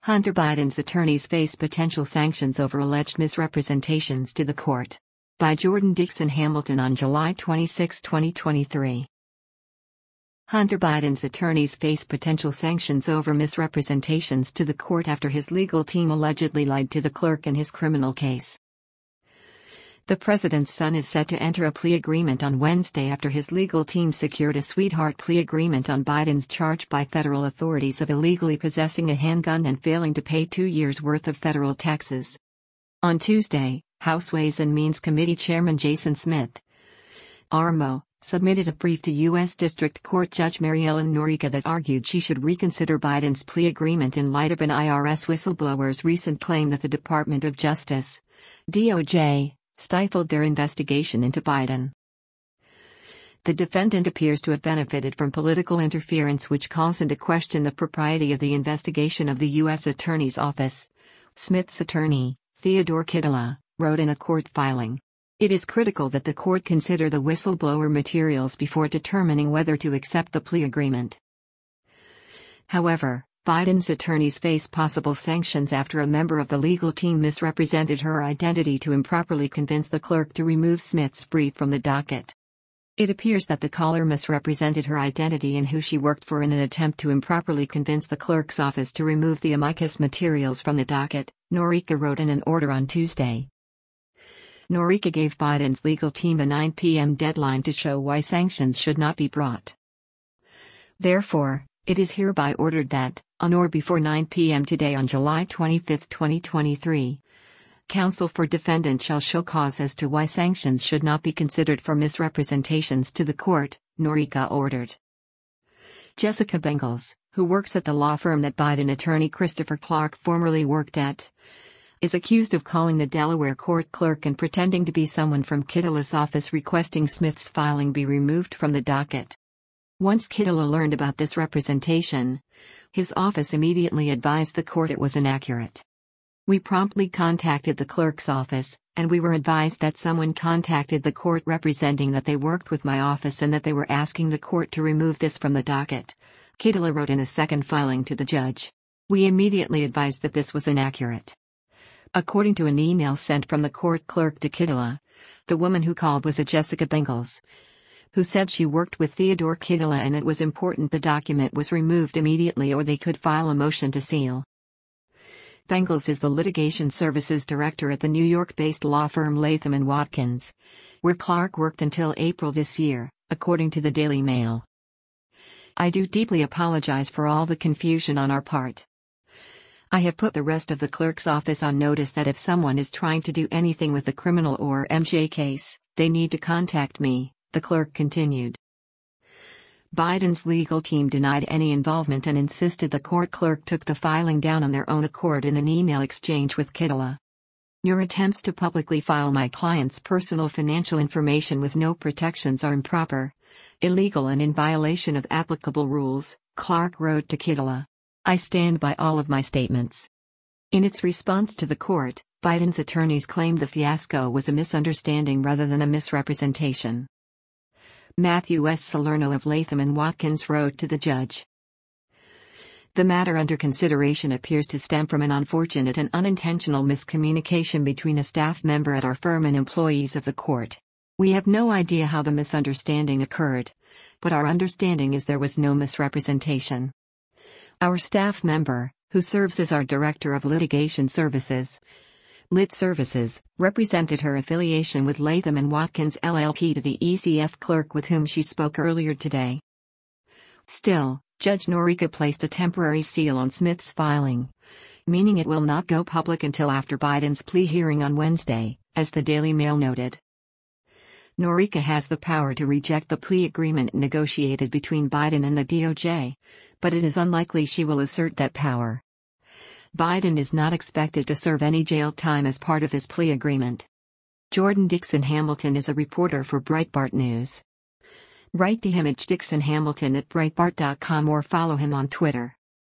Hunter Biden's attorneys face potential sanctions over alleged misrepresentations to the court. By Jordan Dixon Hamilton on July 26, 2023. Hunter Biden's attorneys face potential sanctions over misrepresentations to the court after his legal team allegedly lied to the clerk in his criminal case. The president's son is set to enter a plea agreement on Wednesday after his legal team secured a sweetheart plea agreement on Biden's charge by federal authorities of illegally possessing a handgun and failing to pay 2 years' worth of federal taxes. On Tuesday, House Ways and Means Committee Chairman Jason Smith, RMO, submitted a brief to U.S. District Court Judge Mary Ellen Noreika that argued she should reconsider Biden's plea agreement in light of an IRS whistleblower's recent claim that the Department of Justice, DOJ, stifled their investigation into Biden. The defendant appears to have benefited from political interference, which calls into question the propriety of the investigation of the U.S. Attorney's Office. Smith's attorney, Theodore Kittila, wrote in a court filing. It is critical that the court consider the whistleblower materials before determining whether to accept the plea agreement. However, Biden's attorneys face possible sanctions after a member of the legal team misrepresented her identity to improperly convince the clerk to remove Smith's brief from the docket. It appears that the caller misrepresented her identity and who she worked for in an attempt to improperly convince the clerk's office to remove the amicus materials from the docket, Noreika wrote in an order on Tuesday. Noreika gave Biden's legal team a 9 p.m. deadline to show why sanctions should not be brought. Therefore, it is hereby ordered that, on or before 9 p.m. today on July 25, 2023, counsel for defendant shall show cause as to why sanctions should not be considered for misrepresentations to the court, Noreika ordered. Jessica Bengals, who works at the law firm that Biden attorney Christopher Clark formerly worked at, is accused of calling the Delaware court clerk and pretending to be someone from Kittila's office requesting Smith's filing be removed from the docket. Once Kittila learned about this representation, his office immediately advised the court it was inaccurate. We promptly contacted the clerk's office, and we were advised that someone contacted the court representing that they worked with my office and that they were asking the court to remove this from the docket, Kittila wrote in a second filing to the judge. We immediately advised that this was inaccurate. According to an email sent from the court clerk to Kittila, the woman who called was a Jessica Bengals, who said she worked with Theodore Kittila and it was important the document was removed immediately or they could file a motion to seal. Bengals is the litigation services director at the New York-based law firm Latham & Watkins, where Clark worked until April this year, according to the Daily Mail. I do deeply apologize for all the confusion on our part. I have put the rest of the clerk's office on notice that if someone is trying to do anything with the criminal or MJ case, they need to contact me, the clerk continued. Biden's legal team denied any involvement and insisted the court clerk took the filing down on their own accord in an email exchange with Kittila. Your attempts to publicly file my client's personal financial information with no protections are improper, illegal and in violation of applicable rules, Clark wrote to Kittila. I stand by all of my statements. In its response to the court, Biden's attorneys claimed the fiasco was a misunderstanding rather than a misrepresentation. Matthew S. Salerno of Latham & Watkins wrote to the judge. The matter under consideration appears to stem from an unfortunate and unintentional miscommunication between a staff member at our firm and employees of the court. We have no idea how the misunderstanding occurred, but our understanding is there was no misrepresentation. Our staff member, who serves as our Director of Litigation Services, Lit Services, represented her affiliation with Latham & Watkins LLP to the ECF clerk with whom she spoke earlier today. Still, Judge Noreika placed a temporary seal on Smith's filing, meaning it will not go public until after Biden's plea hearing on Wednesday, as the Daily Mail noted. Noreika has the power to reject the plea agreement negotiated between Biden and the DOJ, but it is unlikely she will assert that power. Biden is not expected to serve any jail time as part of his plea agreement. Jordan Dixon Hamilton is a reporter for Breitbart News. Write to him at Dixon Hamilton at Breitbart.com or follow him on Twitter.